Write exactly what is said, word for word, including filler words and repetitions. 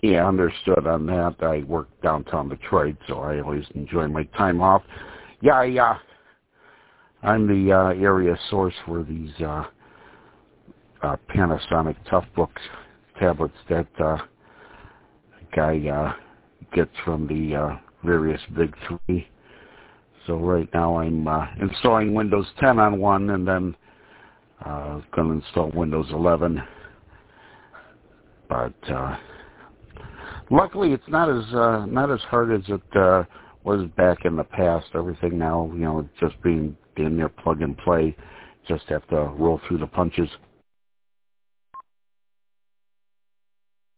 Yeah, understood on that. I work downtown Detroit, so I always enjoy my time off. Yeah, I, uh, I'm the uh, area source for these uh, uh, Panasonic Toughbook tablets that uh, guy uh, gets from the uh, various big three. So right now I'm uh, installing Windows ten on one, and then uh, going to install Windows eleven. But uh, luckily, it's not as uh, not as hard as it uh, was back in the past. Everything now, you know, just being in there, plug and play. Just have to roll through the punches.